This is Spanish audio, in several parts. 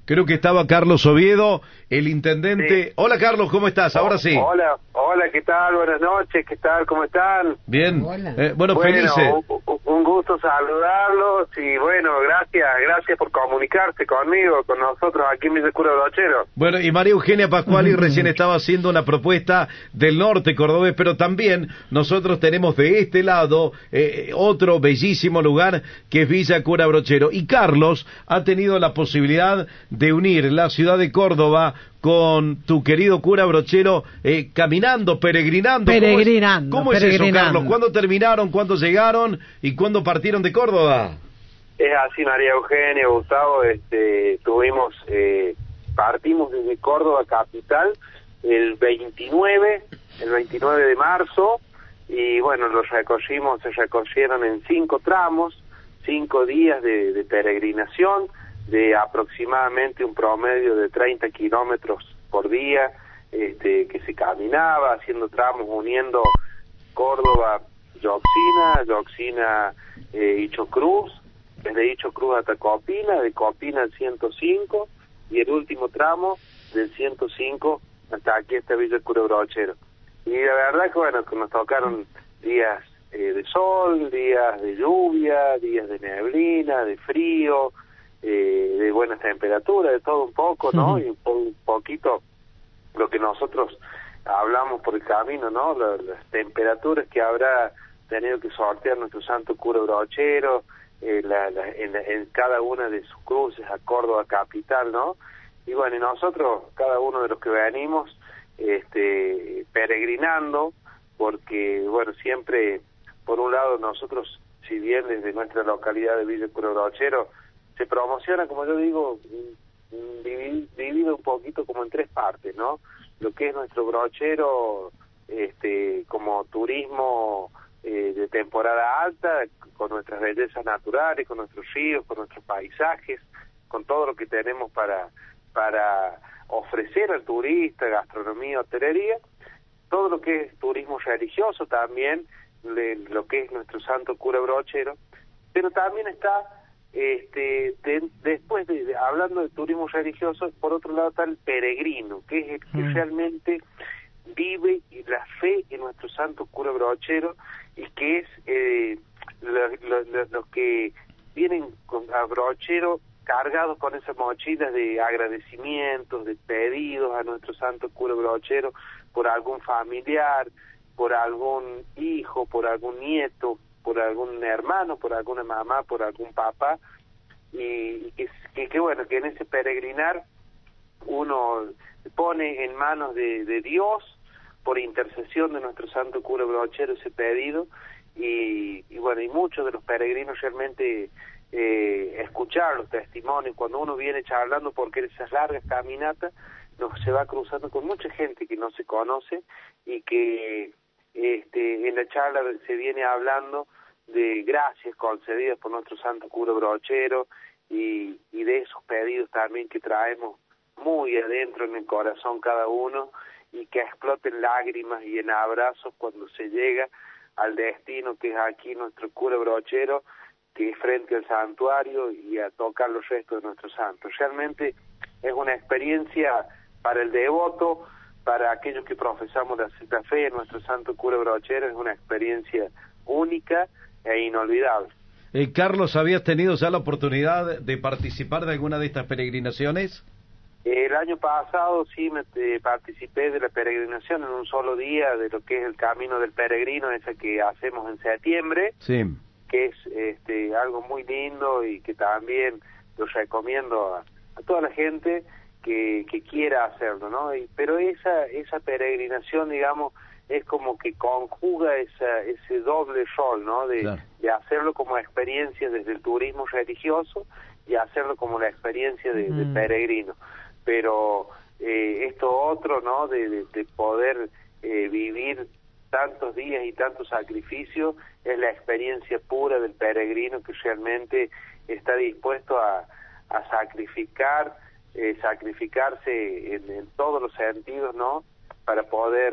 Creo que estaba Carlos Oviedo, el intendente. Sí. Hola Carlos, ¿cómo estás? Ahora sí. Hola, ¿qué tal? Buenas noches, ¿qué tal? ¿Cómo están? Bien. Bueno, Bueno, felices. un gusto saludarlos y bueno, gracias por comunicarse conmigo, con nosotros aquí en Villa Cura Brochero. Bueno, y María Eugenia Pascuali recién estaba haciendo una propuesta del norte cordobés, pero también nosotros tenemos de este lado otro bellísimo lugar que es Villa Cura Brochero. Y Carlos ha tenido la posibilidad de unir la ciudad de Córdoba con tu querido cura Brochero, caminando, peregrinando. ¿Cómo es eso, Carlos? ¿Cuándo terminaron, cuándo llegaron y cuándo partieron de Córdoba? Es así, María Eugenia, Gustavo, partimos desde Córdoba capital el 29 de marzo, y bueno, se recorrieron en 5 tramos, 5 días de peregrinación, de aproximadamente un promedio de 30 kilómetros por día, que se caminaba, haciendo tramos, uniendo Córdoba, Yoxina, Ichocruz, desde Ichocruz hasta Copina, de Copina al 105, y el último tramo del 105 hasta aquí, hasta Villa Cura Brochero. Y la verdad que bueno, que nos tocaron días de sol, días de lluvia, días de neblina, de frío, de buenas temperaturas, de todo un poco, ¿no? Y un poquito lo que nosotros hablamos por el camino, ¿no? Las temperaturas que habrá tenido que sortear nuestro santo cura Brochero en cada una de sus cruces a Córdoba capital, ¿no? Y bueno, y nosotros, cada uno de los que venimos, peregrinando, porque bueno, siempre, por un lado, nosotros, si bien desde nuestra localidad de Villa Cura Brochero se promociona, como yo digo, dividido un poquito como en 3 partes, ¿no? Lo que es nuestro brochero, como turismo de temporada alta, con nuestras bellezas naturales, con nuestros ríos, con nuestros paisajes, con todo lo que tenemos para ofrecer al turista, gastronomía, hotelería, todo lo que es turismo religioso también, lo que es nuestro santo cura Brochero, pero también está, después hablando de turismo religioso, por otro lado está el peregrino, que es el que realmente vive la fe en nuestro santo cura Brochero, y que es los que vienen a Brochero cargados con esas mochilas de agradecimientos, de pedidos a nuestro santo cura Brochero por algún familiar, por algún hijo, por algún nieto, por algún hermano, por alguna mamá, por algún papá, y que bueno, que en ese peregrinar uno pone en manos de Dios, por intercesión de nuestro santo cura Brochero, ese pedido, y bueno, y muchos de los peregrinos realmente escuchar los testimonios, cuando uno viene charlando, porque esas largas caminatas se va cruzando con mucha gente que no se conoce, y que en la charla se viene hablando de gracias concedidas por nuestro santo cura Brochero, y de esos pedidos también que traemos muy adentro en el corazón cada uno, y que exploten lágrimas y en abrazos cuando se llega al destino que es aquí nuestro cura Brochero, que es frente al santuario, y a tocar los restos de nuestro santo. Realmente es una experiencia para el devoto, para aquellos que profesamos la fe en nuestro santo cura Brochero, es una experiencia única e inolvidable. Carlos, ¿habías tenido ya la oportunidad de participar de alguna de estas peregrinaciones? El año pasado sí participé de la peregrinación en un solo día, de lo que es el Camino del Peregrino, ese que hacemos en septiembre, sí, que es algo muy lindo, y que también lo recomiendo a toda la gente que quiera hacerlo, ¿no? Pero esa peregrinación, digamos, es como que conjuga ese doble rol, ¿no? Claro. De hacerlo como experiencia desde el turismo religioso, y hacerlo como la experiencia de peregrino. Pero esto otro, ¿no? De poder vivir tantos días y tantos sacrificios, es la experiencia pura del peregrino, que realmente está dispuesto a sacrificarse en todos los sentidos, ¿no? Para poder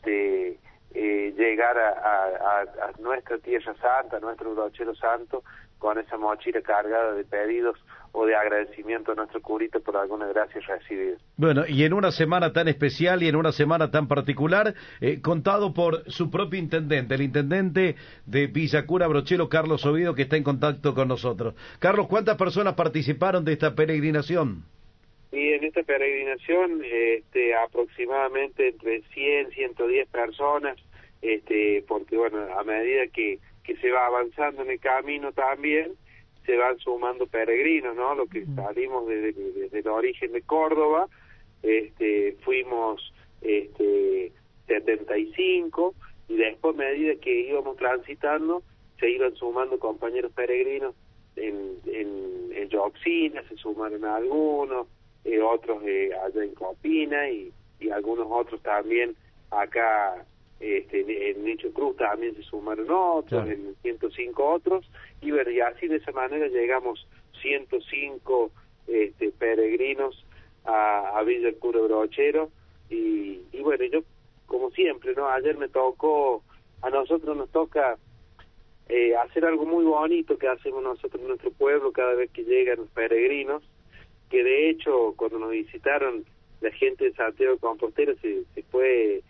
llegar a nuestra Tierra Santa, a nuestro Brochero Santo, con esa mochila cargada de pedidos o de agradecimiento a nuestro curita por alguna gracia recibida. Bueno, y en una semana tan especial y en una semana tan particular, contado por su propio intendente, el intendente de Villa Cura Brochero, Carlos Oviedo, que está en contacto con nosotros. Carlos, ¿cuántas personas participaron de esta peregrinación? Y en esta peregrinación, aproximadamente entre 100, 110 personas, porque bueno, a medida que se va avanzando en el camino también, se van sumando peregrinos, ¿no? Lo que salimos desde el origen de Córdoba, fuimos 75, y después a medida que íbamos transitando, se iban sumando compañeros peregrinos en Yoxina, se sumaron algunos, otros allá en Copina, y algunos otros también acá en Nicho Cruz también se sumaron otros, claro. En 105 otros, y bueno, y así de esa manera llegamos 105 peregrinos a Villa el Cura Brochero, y bueno, yo como siempre, ¿no? Ayer a nosotros nos toca hacer algo muy bonito que hacemos nosotros en nuestro pueblo cada vez que llegan los peregrinos, que de hecho cuando nos visitaron la gente de Santiago de Compostela se fue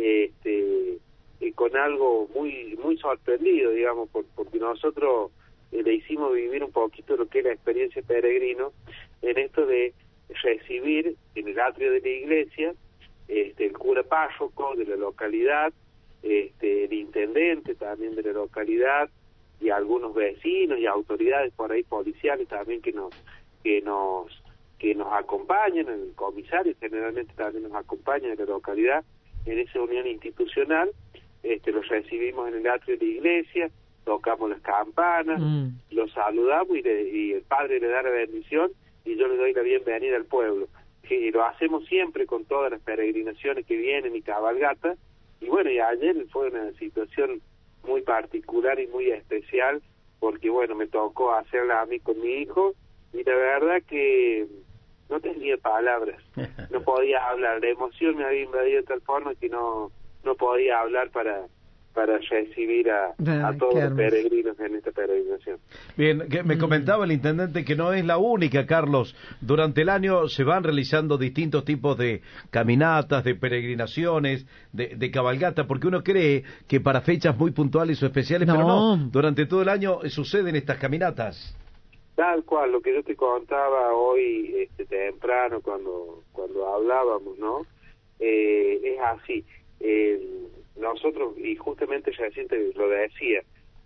con algo muy muy sorprendido, digamos, porque nosotros le hicimos vivir un poquito lo que es la experiencia peregrino, en esto de recibir en el atrio de la iglesia el cura párroco de la localidad, el intendente también de la localidad, y algunos vecinos y autoridades por ahí policiales también que nos acompañan, el comisario generalmente también nos acompaña en la localidad en esa unión institucional. Los recibimos en el atrio de la iglesia, tocamos las campanas, los saludamos y el padre le da la bendición y yo le doy la bienvenida al pueblo, que lo hacemos siempre con todas las peregrinaciones que vienen y cabalgatas. Y bueno, y ayer fue una situación muy particular y muy especial, porque bueno, me tocó hacerla a mí con mi hijo, y la verdad que no tenía palabras, no podía hablar, la emoción me había invadido de tal forma que no podía hablar para recibir a todos los peregrinos en esta peregrinación. Bien, que me comentaba el intendente que no es la única, Carlos. Durante el año se van realizando distintos tipos de caminatas, de peregrinaciones, de cabalgata, porque uno cree que para fechas muy puntuales o especiales, pero no, durante todo el año suceden estas caminatas. Tal cual, lo que yo te contaba hoy temprano cuando hablábamos, ¿no? Es así. Nosotros, y justamente reciente lo decía,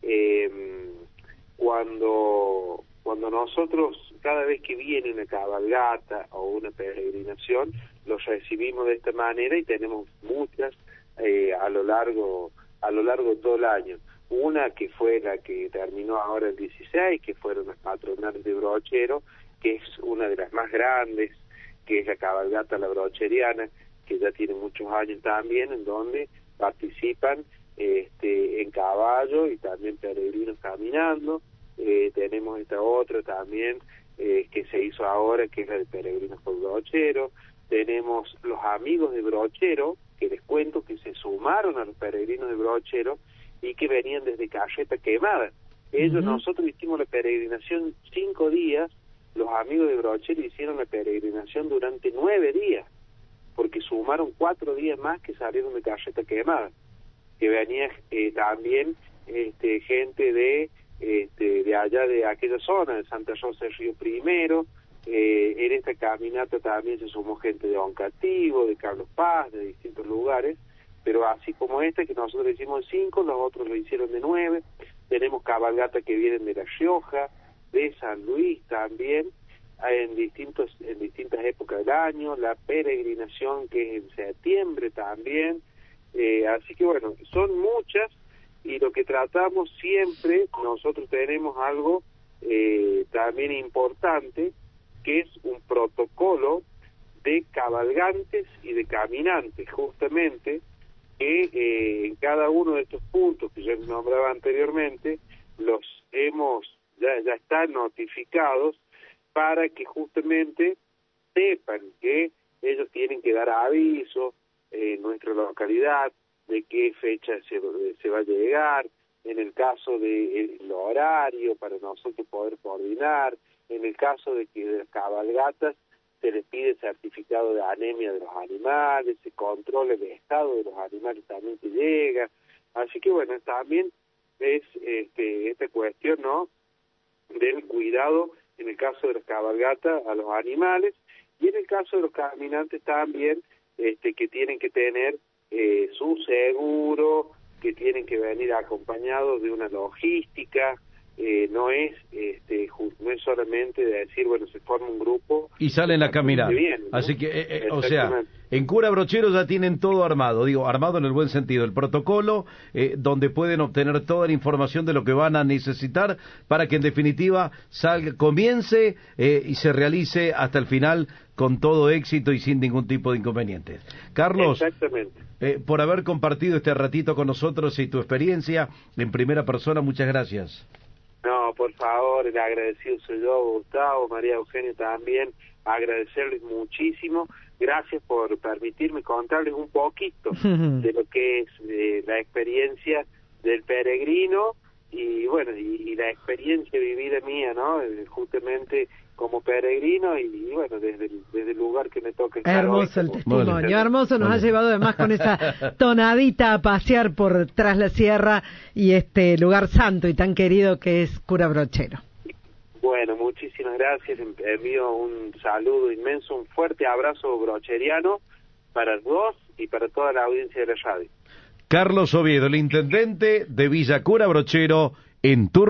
cuando nosotros, cada vez que viene una cabalgata o una peregrinación, los recibimos de esta manera, y tenemos muchas a lo largo de todo el año. Una que fue la que terminó ahora el 16, que fueron las patronales de Brochero, que es una de las más grandes, que es la cabalgata la brocheriana, que ya tiene muchos años también, en donde participan en caballo y también peregrinos caminando. Tenemos esta otra también que se hizo ahora, que es la de peregrinos por Brochero. Tenemos los amigos de Brochero, que les cuento que se sumaron a los peregrinos de Brochero y que venían desde Carreta Quemada. Ellos, nosotros hicimos la peregrinación 5 días, los amigos de Brochero hicieron la peregrinación durante 9 días, porque sumaron 4 días más que salieron de Carreta Quemada, que venía también gente de allá de aquella zona, de Santa Rosa del Río Primero. En esta caminata también se sumó gente de Oncativo, de Carlos Paz, de distintos lugares, pero así como esta, que nosotros hicimos 5, los otros lo hicieron de 9. Tenemos cabalgata que vienen de La Rioja, de San Luis también, en distintas épocas del año, la peregrinación que es en septiembre también. Así que bueno, son muchas, y lo que tratamos siempre, nosotros tenemos algo también importante, que es un protocolo de cabalgantes y de caminantes, justamente, que en cada uno de estos puntos que yo nombraba anteriormente, ya están notificados, para que justamente sepan que ellos tienen que dar aviso en nuestra localidad de qué fecha se va a llegar, en el caso del horario para nosotros poder coordinar, en el caso de que de las cabalgatas se les pide certificado de anemia de los animales, se controla el estado de los animales también que llega, así que bueno, también es esta cuestión, ¿no?, del cuidado en el caso de las cabalgatas a los animales, y en el caso de los caminantes también, que tienen que tener su seguro, que tienen que venir acompañados de una logística, no es solamente de decir, bueno, se forma un grupo y salen a caminar. Bien, ¿no? Así que, o sea, en Cura Brochero ya tienen todo armado, digo, armado en el buen sentido, el protocolo, donde pueden obtener toda la información de lo que van a necesitar para que en definitiva comience y se realice hasta el final con todo éxito y sin ningún tipo de inconvenientes. Carlos, por haber compartido este ratito con nosotros y tu experiencia en primera persona, muchas gracias. No, por favor, el agradecido soy yo, Gustavo, María Eugenia también, agradecerles muchísimo, gracias por permitirme contarles un poquito de lo que es la experiencia del peregrino y bueno, y la experiencia vivida mía, ¿no?, justamente como peregrino y bueno, desde el lugar que me toca estar. Hermoso hoy, el testimonio, bueno, hermoso, nos ha llevado además con esa tonadita a pasear por tras la sierra y este lugar santo y tan querido que es Cura Brochero. Bueno, muchísimas gracias, envío un saludo inmenso, un fuerte abrazo brocheriano para vos y para toda la audiencia de la radio. Carlos Oviedo, el intendente de Villa Cura Brochero, en turno.